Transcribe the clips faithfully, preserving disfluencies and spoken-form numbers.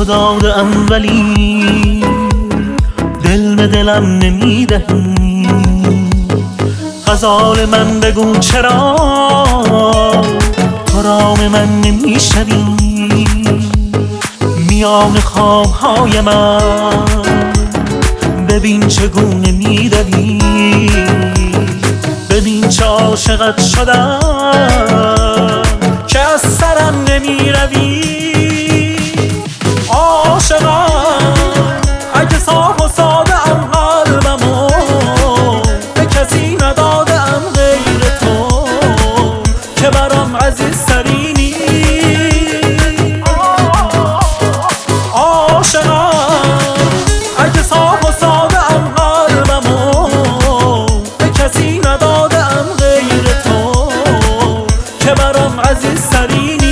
تو دادم ولی دل به دلم نمیدهی. غزال من بگو چرا تو رام من نمیشنوی. میان خوابهای من ببین چگونه میدوی. ببین چه عاشقت شدم که از سرم نمیروی. عاشقم اگه صاف و ساده ام قلبمو به کسی ندادم غیر تو که برام عزیز ترینی. عاشقم اگه صاف و ساده ام قلبمو به کسی ندادم غیر تو که برام عزیز ترینی.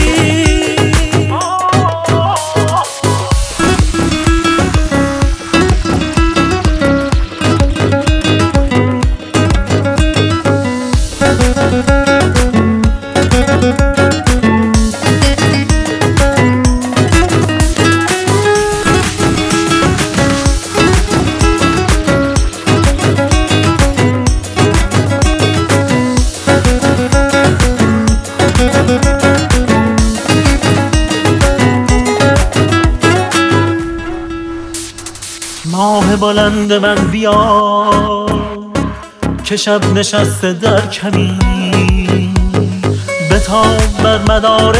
ماه بلند من بیا که شب نشسته در کمین. بتاب بر مدار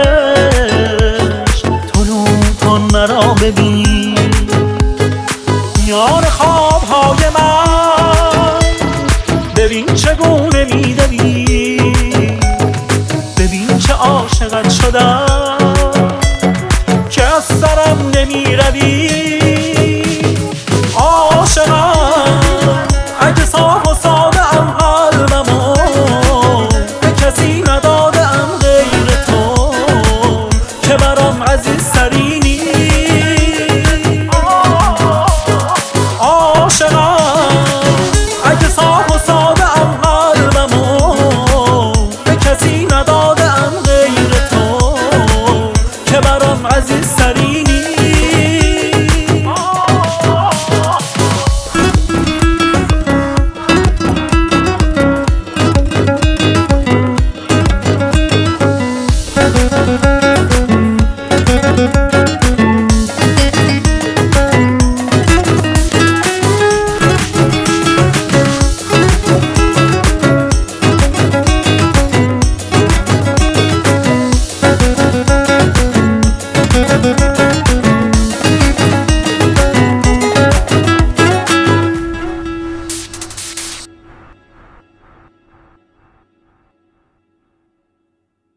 عشق طلوع کن مرا ببین. میان خوابهای من ببین چگونه میدوی. ببین چه عاشقت شدم که از سرم نمیروی. عاشقم اگه صاف و ساده ام قلبمو به کسی ندادم غیر تو که برام عزیز ترینی. عاشقم اگه صاف و ساده ام قلبمو به کسی ندادم غیر تو که برام عزیز ترینی.